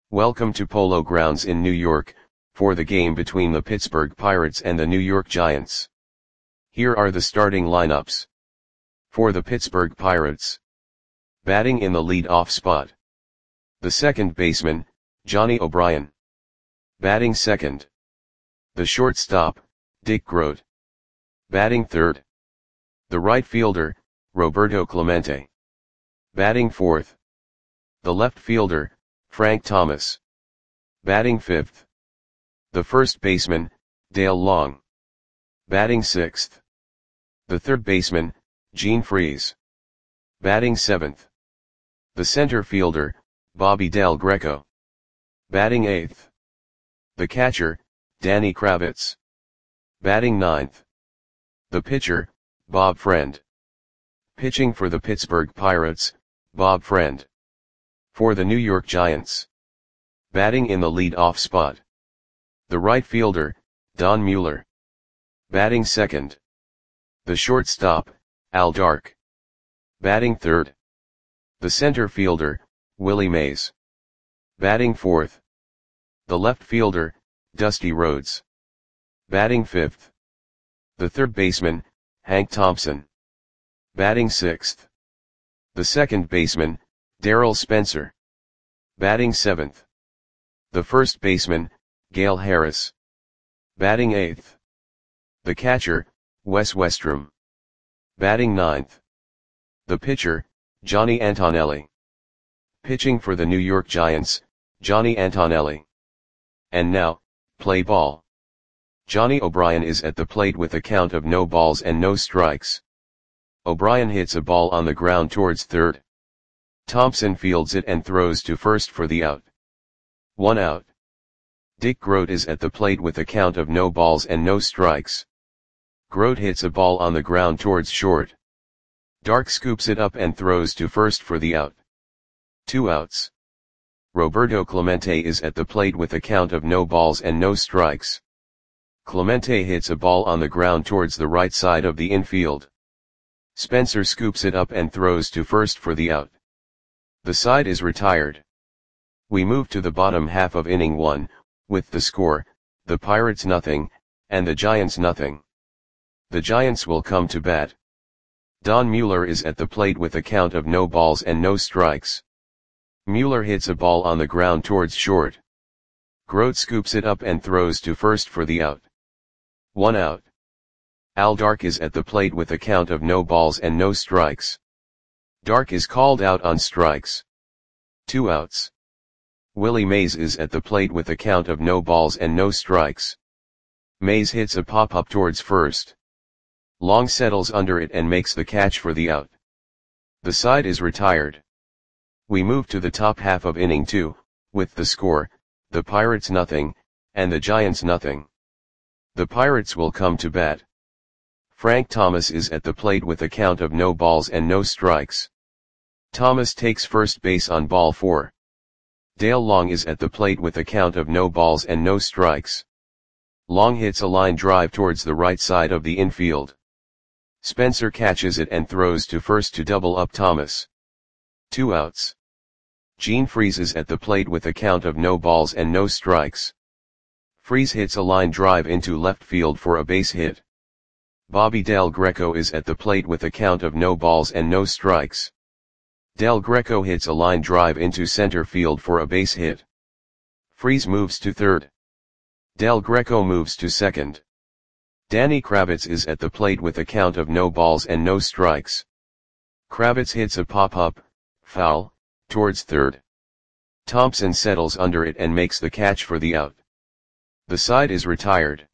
Welcome to Polo Grounds in New York, for the game between the Pittsburgh Pirates and the New York Giants. Here are the starting lineups. For the Pittsburgh Pirates. Batting in the lead-off spot. The second baseman, Johnny O'Brien. Batting second. The shortstop, Dick Groat. Batting third. The right fielder, Roberto Clemente. Batting fourth. The left fielder, Frank Thomas. Batting fifth. The first baseman, Dale Long. Batting sixth. The third baseman, Gene Freese. Batting seventh. The center fielder, Bobby Del Greco. Batting eighth. The catcher, Danny Kravitz. Batting ninth. The pitcher, Bob Friend. Pitching for the Pittsburgh Pirates, Bob Friend. For the New York Giants. Batting in the lead-off spot. The right fielder, Don Mueller. Batting second. The shortstop, Al Dark. Batting third. The center fielder, Willie Mays. Batting fourth. The left fielder, Dusty Rhodes. Batting fifth. The third baseman, Hank Thompson. Batting sixth. The second baseman, Darrell Spencer. Batting seventh. The first baseman, Gale Harris. Batting eighth. The catcher, Wes Westrom. Batting ninth. The pitcher, Johnny Antonelli. Pitching for the New York Giants, Johnny Antonelli. And now, play ball. Johnny O'Brien is at the plate with a count of no balls and no strikes. O'Brien hits a ball on the ground towards third. Thompson fields it and throws to first for the out. 1 out. Dick Groat is at the plate with a count of no balls and no strikes. Groat hits a ball on the ground towards short. Dark scoops it up and throws to first for the out. 2 outs. Roberto Clemente is at the plate with a count of no balls and no strikes. Clemente hits a ball on the ground towards the right side of the infield. Spencer scoops it up and throws to first for the out. The side is retired. We move to the bottom half of inning 1, with the score, the Pirates nothing, and the Giants nothing. The Giants will come to bat. Don Mueller is at the plate with a count of no balls and no strikes. Mueller hits a ball on the ground towards short. Groat scoops it up and throws to first for the out. 1 out. Al Dark is at the plate with a count of no balls and no strikes. Dark is called out on strikes. 2 outs. Willie Mays is at the plate with a count of no balls and no strikes. Mays hits a pop-up towards first. Long settles under it and makes the catch for the out. The side is retired. We move to the top half of inning 2, with the score, the Pirates nothing, and the Giants nothing. The Pirates will come to bat. Frank Thomas is at the plate with a count of no balls and no strikes. Thomas takes first base on ball 4. Dale Long is at the plate with a count of no balls and no strikes. Long hits a line drive towards the right side of the infield. Spencer catches it and throws to first to double up Thomas. 2 outs. Gene Freese is at the plate with a count of no balls and no strikes. Freese hits a line drive into left field for a base hit. Bobby Del Greco is at the plate with a count of no balls and no strikes. Del Greco hits a line drive into center field for a base hit. Freese moves to third. Del Greco moves to second. Danny Kravitz is at the plate with a count of no balls and no strikes. Kravitz hits a pop-up, foul, towards third. Thompson settles under it and makes the catch for the out. The side is retired.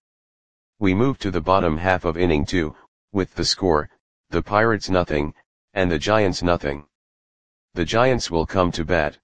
We move to the bottom half of inning 2, with the score, the Pirates nothing, and the Giants nothing. The Giants will come to bat.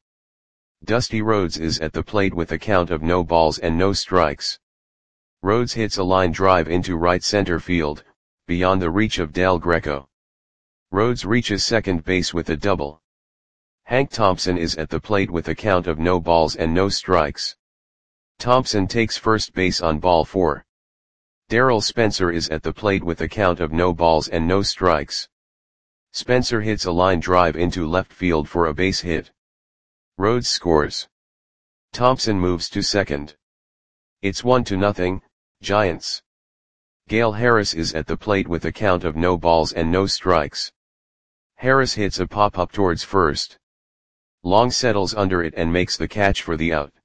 Dusty Rhodes is at the plate with a count of no balls and no strikes. Rhodes hits a line drive into right center field, beyond the reach of Del Greco. Rhodes reaches second base with a double. Hank Thompson is at the plate with a count of no balls and no strikes. Thompson takes first base on ball 4. Darrell Spencer is at the plate with a count of no balls and no strikes. Spencer hits a line drive into left field for a base hit. Rhodes scores. Thompson moves to second. It's 1-0, Giants. Gale Harris is at the plate with a count of no balls and no strikes. Harris hits a pop-up towards first. Long settles under it and makes the catch for the out.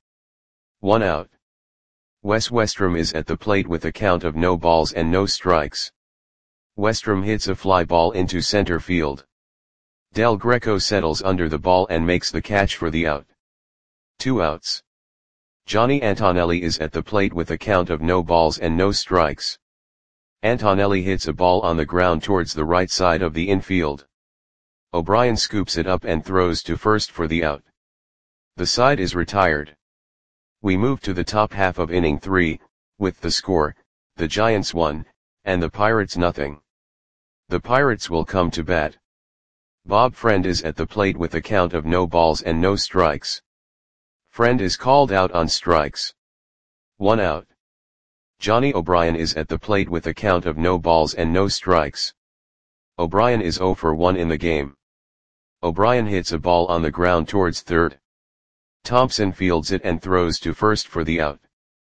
1 out. Wes Westrom is at the plate with a count of no balls and no strikes. Westrom hits a fly ball into center field. Del Greco settles under the ball and makes the catch for the out. 2 outs. Johnny Antonelli is at the plate with a count of no balls and no strikes. Antonelli hits a ball on the ground towards the right side of the infield. O'Brien scoops it up and throws to first for the out. The side is retired. We move to the top half of inning 3, with the score, the Giants 1, and the Pirates nothing. The Pirates will come to bat. Bob Friend is at the plate with a count of no balls and no strikes. Friend is called out on strikes. 1 out. Johnny O'Brien is at the plate with a count of no balls and no strikes. O'Brien is 0 for 1 in the game. O'Brien hits a ball on the ground towards third. Thompson fields it and throws to first for the out.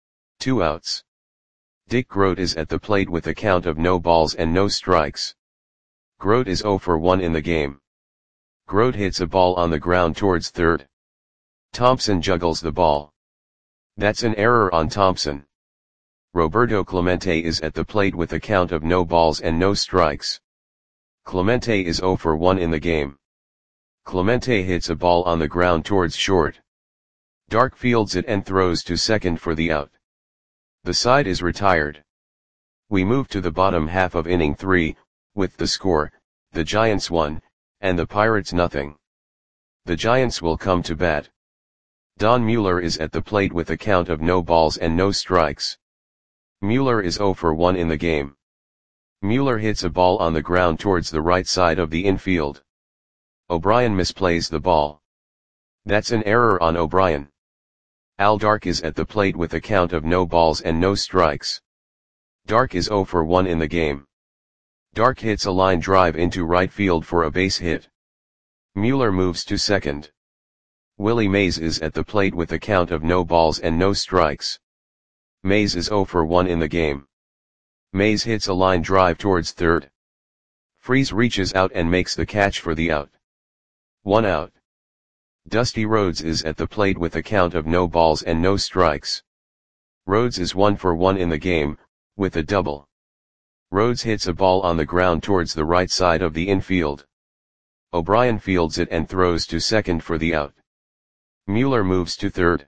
2 outs. Dick Groat is at the plate with a count of no balls and no strikes. Groat is 0 for 1 in the game. Groat hits a ball on the ground towards third. Thompson juggles the ball. That's an error on Thompson. Roberto Clemente is at the plate with a count of no balls and no strikes. Clemente is 0 for 1 in the game. Clemente hits a ball on the ground towards short. Dark fields it and throws to second for the out. The side is retired. We move to the bottom half of inning 3, with the score, the Giants 1, and the Pirates nothing. The Giants will come to bat. Don Mueller is at the plate with a count of no balls and no strikes. Mueller is 0 for 1 in the game. Mueller hits a ball on the ground towards the right side of the infield. O'Brien misplays the ball. That's an error on O'Brien. Al Dark is at the plate with a count of no balls and no strikes. Dark is 0 for 1 in the game. Dark hits a line drive into right field for a base hit. Mueller moves to second. Willie Mays is at the plate with a count of no balls and no strikes. Mays is 0 for 1 in the game. Mays hits a line drive towards third. Freese reaches out and makes the catch for the out. 1 out. Dusty Rhodes is at the plate with a count of no balls and no strikes. Rhodes is 1 for 1 in the game, with a double. Rhodes hits a ball on the ground towards the right side of the infield. O'Brien fields it and throws to second for the out. Mueller moves to third.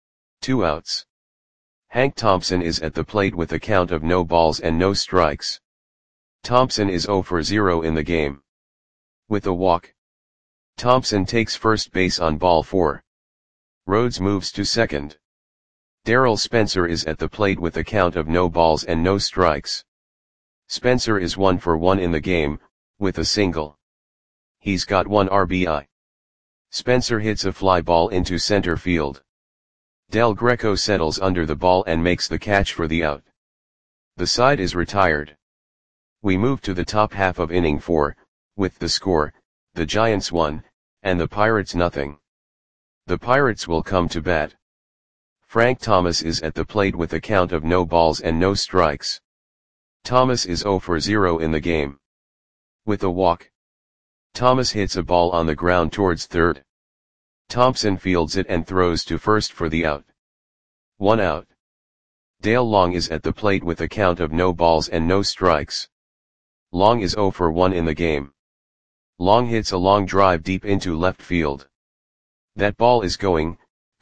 2 outs. Hank Thompson is at the plate with a count of no balls and no strikes. Thompson is 0 for 0 in the game. With a walk. Thompson takes first base on ball 4. Rhodes moves to second. Darrell Spencer is at the plate with a count of no balls and no strikes. Spencer is 1 for 1 in the game, with a single. He's got 1 RBI. Spencer hits a fly ball into center field. Del Greco settles under the ball and makes the catch for the out. The side is retired. We move to the top half of inning 4, with the score, the Giants 1, and the Pirates nothing. The Pirates will come to bat. Frank Thomas is at the plate with a count of no balls and no strikes. Thomas is 0 for 0 in the game. With a walk. Thomas hits a ball on the ground towards third. Thompson fields it and throws to first for the out. 1 out. Dale Long is at the plate with a count of no balls and no strikes. Long is 0 for 1 in the game. Long hits a long drive deep into left field. That ball is gone.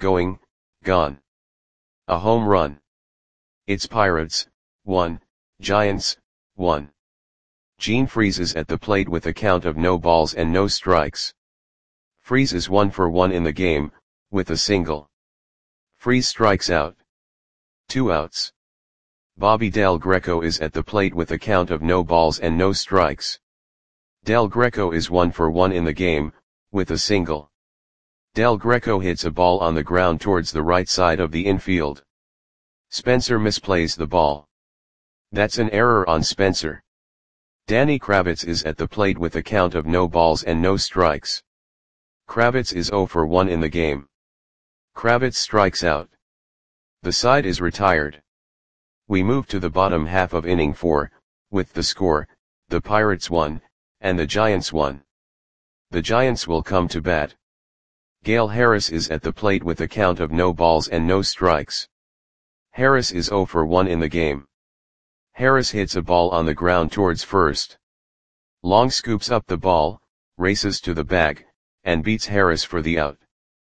A home run. It's Pirates, 1, Giants, 1. Gene Freese is at the plate with a count of no balls and no strikes. Freese is 1 for 1 in the game, with a single. Freese strikes out. 2 outs. Bobby Del Greco is at the plate with a count of no balls and no strikes. Del Greco is 1 for 1 in the game, with a single. Del Greco hits a ball on the ground towards the right side of the infield. Spencer misplays the ball. That's an error on Spencer. Danny Kravitz is at the plate with a count of no balls and no strikes. Kravitz is 0 for 1 in the game. Kravitz strikes out. The side is retired. We move to the bottom half of inning 4, with the score, the Pirates 1, and the Giants 1. The Giants will come to bat. Gale Harris is at the plate with a count of no balls and no strikes. Harris is 0 for 1 in the game. Harris hits a ball on the ground towards first. Long scoops up the ball, races to the bag, and beats Harris for the out.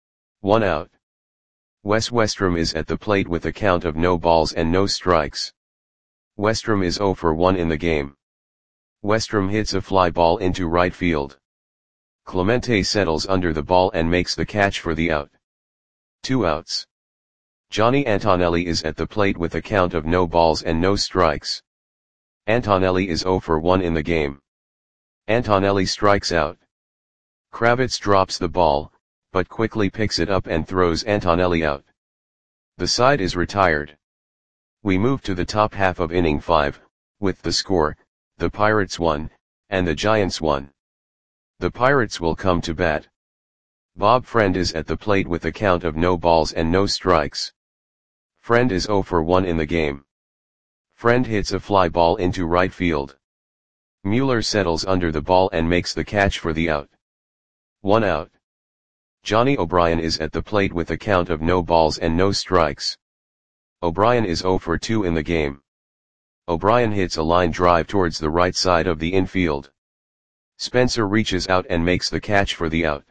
1 out. Wes Westrom is at the plate with a count of no balls and no strikes. Westrom is 0 for 1 in the game. Westrom hits a fly ball into right field. Clemente settles under the ball and makes the catch for the out. 2 outs. Johnny Antonelli is at the plate with a count of no balls and no strikes. Antonelli is 0 for 1 in the game. Antonelli strikes out. Kravitz drops the ball, but quickly picks it up and throws Antonelli out. The side is retired. We move to the top half of inning 5, with the score, the Pirates 1, and the Giants 1. The Pirates will come to bat. Bob Friend is at the plate with a count of no balls and no strikes. Friend is 0 for 1 in the game. Friend hits a fly ball into right field. Mueller settles under the ball and makes the catch for the out. 1 out. Johnny O'Brien is at the plate with a count of no balls and no strikes. O'Brien is 0 for 2 in the game. O'Brien hits a line drive towards the right side of the infield. Spencer reaches out and makes the catch for the out.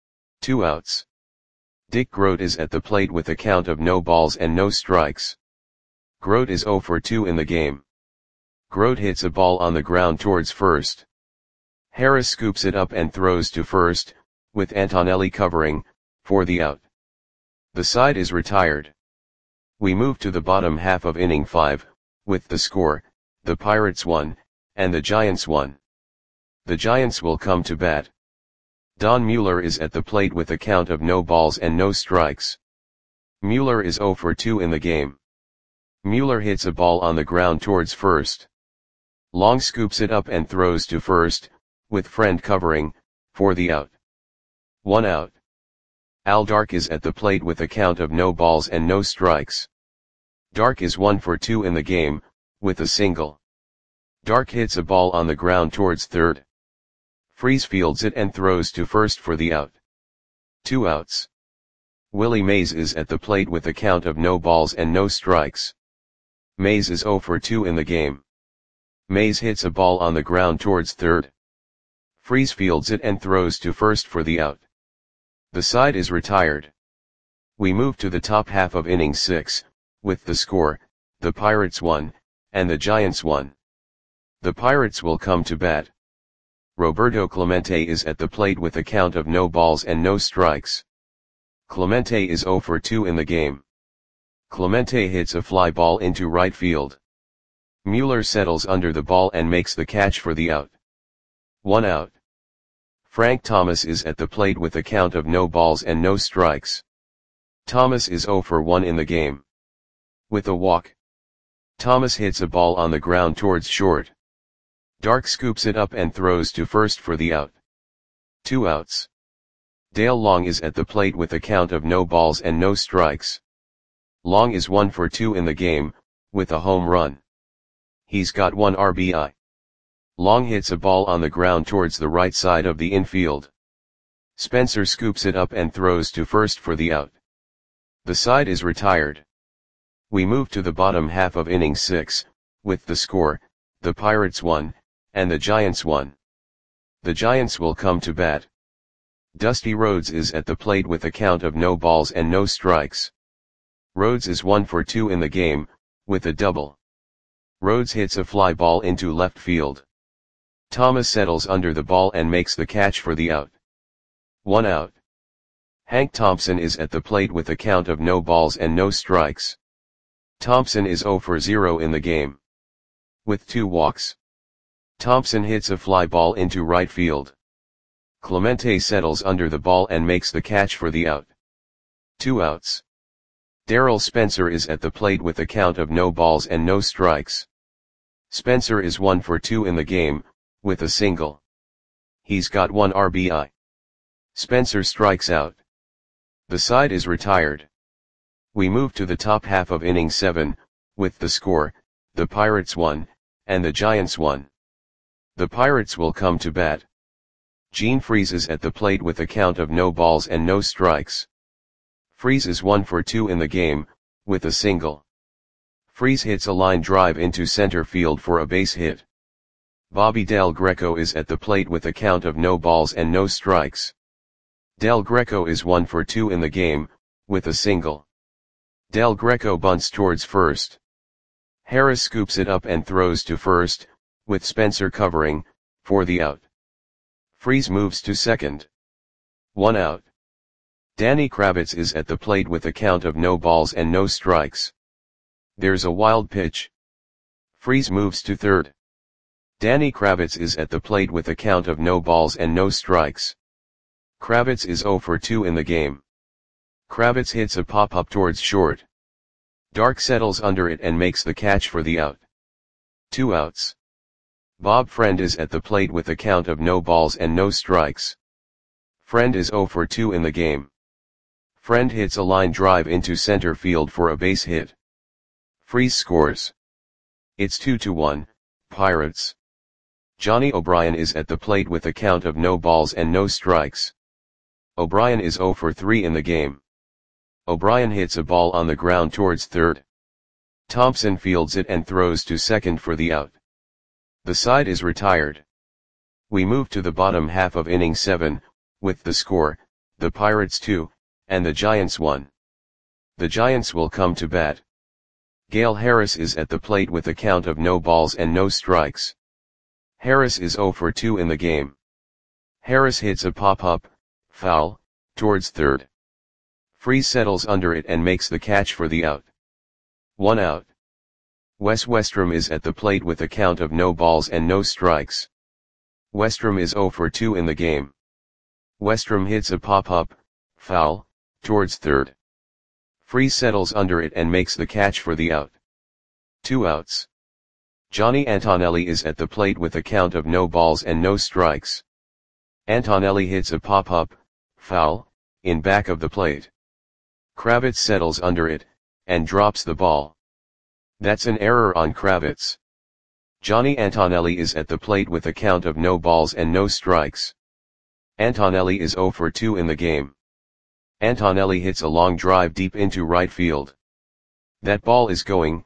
2 outs. Dick Grote is at the plate with a count of no balls and no strikes. Grote is 0 for 2 in the game. Grote hits a ball on the ground towards first. Harris scoops it up and throws to first, with Antonelli covering, for the out. The side is retired. We move to the bottom half of inning 5, with the score, the Pirates 1, and the Giants 1. The Giants will come to bat. Don Mueller is at the plate with a count of no balls and no strikes. Mueller is 0 for 2 in the game. Mueller hits a ball on the ground towards first. Long scoops it up and throws to first, with Friend covering, for the out. 1 out. Al Dark is at the plate with a count of no balls and no strikes. Dark is 1 for 2 in the game, with a single. Dark hits a ball on the ground towards third. Freese fields it and throws to first for the out. 2 outs. Willie Mays is at the plate with a count of no balls and no strikes. Mays is 0 for 2 in the game. Mays hits a ball on the ground towards third. Freese fields it and throws to first for the out. The side is retired. We move to the top half of inning 6, with the score, the Pirates 1, and the Giants 1. The Pirates will come to bat. Roberto Clemente is at the plate with a count of no balls and no strikes. Clemente is 0 for 2 in the game. Clemente hits a fly ball into right field. Mueller settles under the ball and makes the catch for the out. 1 out. Frank Thomas is at the plate with a count of no balls and no strikes. Thomas is 0 for 1 in the game. With a walk. Thomas hits a ball on the ground towards short. Dark scoops it up and throws to first for the out. 2 outs. Dale Long is at the plate with a count of no balls and no strikes. Long is 1 for 2 in the game, with a home run. He's got 1 RBI. Long hits a ball on the ground towards the right side of the infield. Spencer scoops it up and throws to first for the out. The side is retired. We move to the bottom half of inning 6, with the score, the Pirates 1, and the Giants 1. The Giants will come to bat. Dusty Rhodes is at the plate with a count of no balls and no strikes. Rhodes is 1 for 2 in the game, with a double. Rhodes hits a fly ball into left field. Thomas settles under the ball and makes the catch for the out. 1 out. Hank Thompson is at the plate with a count of no balls and no strikes. Thompson is 0 for 0 in the game. With 2 walks. Thompson hits a fly ball into right field. Clemente settles under the ball and makes the catch for the out. 2 outs. Darrell Spencer is at the plate with a count of no balls and no strikes. Spencer is 1 for 2 in the game, with a single. He's got 1 RBI. Spencer strikes out. The side is retired. We move to the top half of inning 7, with the score, the Pirates 1, and the Giants 1. The Pirates will come to bat. Gene Freese is at the plate with a count of no balls and no strikes. Freese is 1 for 2 in the game, with a single. Freese hits a line drive into center field for a base hit. Bobby Del Greco is at the plate with a count of no balls and no strikes. Del Greco is 1 for 2 in the game, with a single. Del Greco bunts towards first. Harris scoops it up and throws to first, with Spencer covering, for the out. Freese moves to second. 1 out. Danny Kravitz is at the plate with a count of no balls and no strikes. There's a wild pitch. Freese moves to third. Danny Kravitz is at the plate with a count of no balls and no strikes. Kravitz is 0 for 2 in the game. Kravitz hits a pop-up towards short. Dark settles under it and makes the catch for the out. 2 outs. Bob Friend is at the plate with a count of no balls and no strikes. Friend is 0 for 2 in the game. Friend hits a line drive into center field for a base hit. Freese scores. It's 2-1, Pirates. Johnny O'Brien is at the plate with a count of no balls and no strikes. O'Brien is 0 for 3 in the game. O'Brien hits a ball on the ground towards third. Thompson fields it and throws to second for the out. The side is retired. We move to the bottom half of inning 7, with the score, the Pirates 2, and the Giants 1. The Giants will come to bat. Gale Harris is at the plate with a count of no balls and no strikes. Harris is 0 for 2 in the game. Harris hits a pop-up, foul, towards third. Freese settles under it and makes the catch for the out. 1 out. Wes Westrom is at the plate with a count of no balls and no strikes. Westrom is 0 for 2 in the game. Westrom hits a pop-up, foul, towards third. Freese settles under it and makes the catch for the out. 2 outs. Johnny Antonelli is at the plate with a count of no balls and no strikes. Antonelli hits a pop-up, foul, in back of the plate. Kravitz settles under it, and drops the ball. That's an error on Kravitz. Johnny Antonelli is at the plate with a count of no balls and no strikes. Antonelli is 0 for 2 in the game. Antonelli hits a long drive deep into right field. That ball is gone.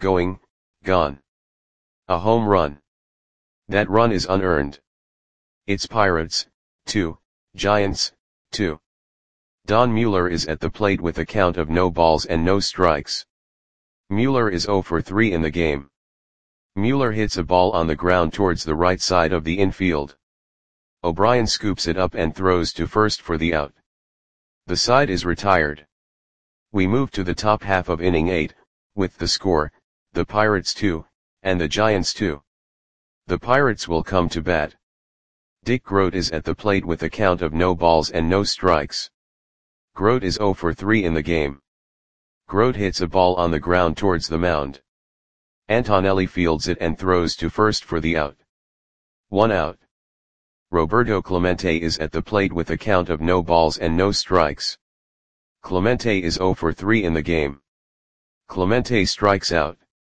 A home run. That run is unearned. It's Pirates, 2, Giants, 2. Don Mueller is at the plate with a count of no balls and no strikes. Mueller is 0 for 3 in the game. Mueller hits a ball on the ground towards the right side of the infield. O'Brien scoops it up and throws to first for the out. The side is retired. We move to the top half of inning 8, with the score, the Pirates 2, and the Giants 2. The Pirates will come to bat. Dick Groat is at the plate with a count of no balls and no strikes. Groat is 0 for 3 in the game. Groat hits a ball on the ground towards the mound. Antonelli fields it and throws to first for the out. 1 out. Roberto Clemente is at the plate with a count of no balls and no strikes. Clemente is 0 for 3 in the game. Clemente strikes out.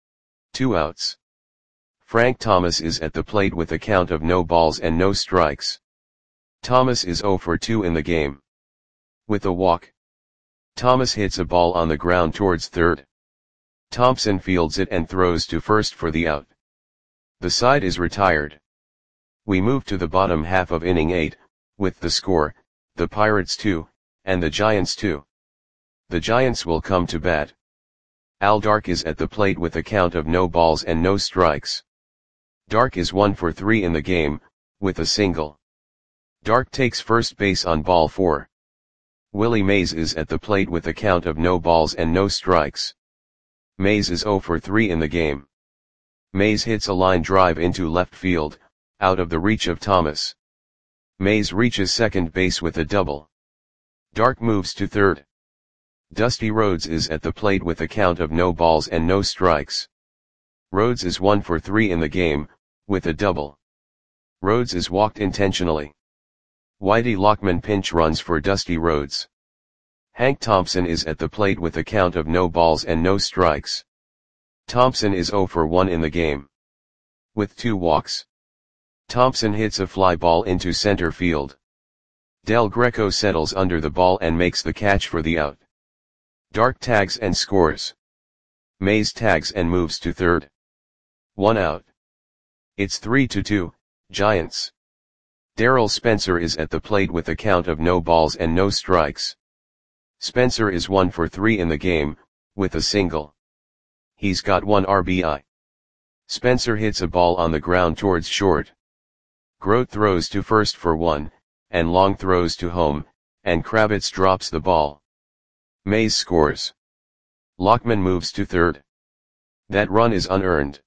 2 outs. Frank Thomas is at the plate with a count of no balls and no strikes. Thomas is 0 for 2 in the game. With a walk. Thomas hits a ball on the ground towards third. Thompson fields it and throws to first for the out. The side is retired. We move to the bottom half of inning 8, with the score, the Pirates 2, and the Giants 2. The Giants will come to bat. Al Dark is at the plate with a count of no balls and no strikes. Dark is 1 for 3 in the game, with a single. Dark takes first base on ball 4. Willie Mays is at the plate with a count of no balls and no strikes. Mays is 0 for 3 in the game. Mays hits a line drive into left field, out of the reach of Thomas. Mays reaches second base with a double. Dark moves to third. Dusty Rhodes is at the plate with a count of no balls and no strikes. Rhodes is 1 for 3 in the game, with a double. Rhodes is walked intentionally. Whitey Lockman pinch runs for Dusty Rhodes. Hank Thompson is at the plate with a count of no balls and no strikes. Thompson is 0 for 1 in the game. With 2 walks. Thompson hits a fly ball into center field. Del Greco settles under the ball and makes the catch for the out. Dark tags and scores. Mays tags and moves to third. 1 out. It's 3-2, Giants. Darryl Spencer is at the plate with a count of no balls and no strikes. Spencer is 1 for 3 in the game, with a single. He's got 1 RBI. Spencer hits a ball on the ground towards short. Grote throws to first for 1, and Long throws to home, and Kravitz drops the ball. Mays scores. Lockman moves to third. That run is unearned.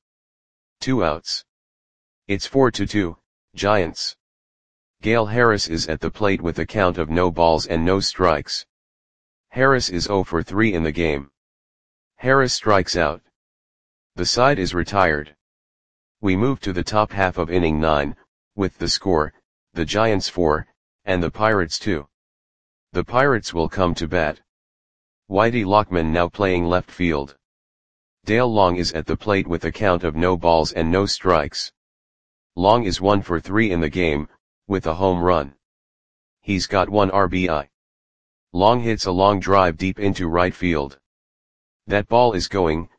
2 outs. It's 4-2, Giants. Gale Harris is at the plate with a count of no balls and no strikes. Harris is 0 for 3 in the game. Harris strikes out. The side is retired. We move to the top half of inning 9, with the score, the Giants 4, and the Pirates 2. The Pirates will come to bat. Whitey Lockman now playing left field. Dale Long is at the plate with a count of no balls and no strikes. Long is 1 for 3 in the game, with a home run. He's got 1 RBI. Long hits a long drive deep into right field. That ball is going,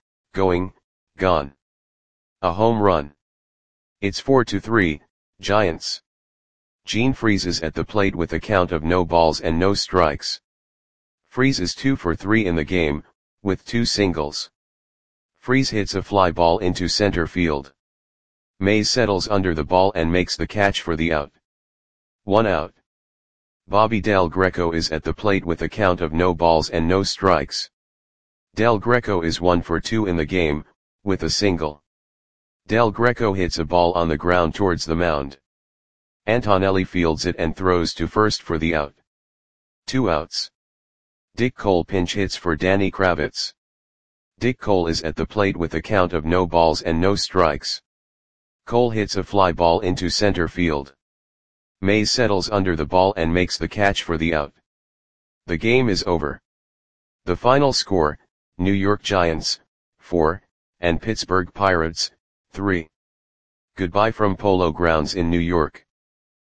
gone. A home run. It's 4-3, Giants. Gene Freese is at the plate with a count of no balls and no strikes. Freese is 2 for 3 in the game, with 2 singles. Freese hits a fly ball into center field. Mays settles under the ball and makes the catch for the out. 1 out. Bobby Del Greco is at the plate with a count of no balls and no strikes. Del Greco is 1 for 2 in the game, with a single. Del Greco hits a ball on the ground towards the mound. Antonelli fields it and throws to first for the out. 2 outs. Dick Cole pinch hits for Danny Kravitz. Dick Cole is at the plate with a count of no balls and no strikes. Cole hits a fly ball into center field. Mays settles under the ball and makes the catch for the out. The game is over. The final score, New York Giants, 4, and Pittsburgh Pirates, 3. Goodbye from Polo Grounds in New York.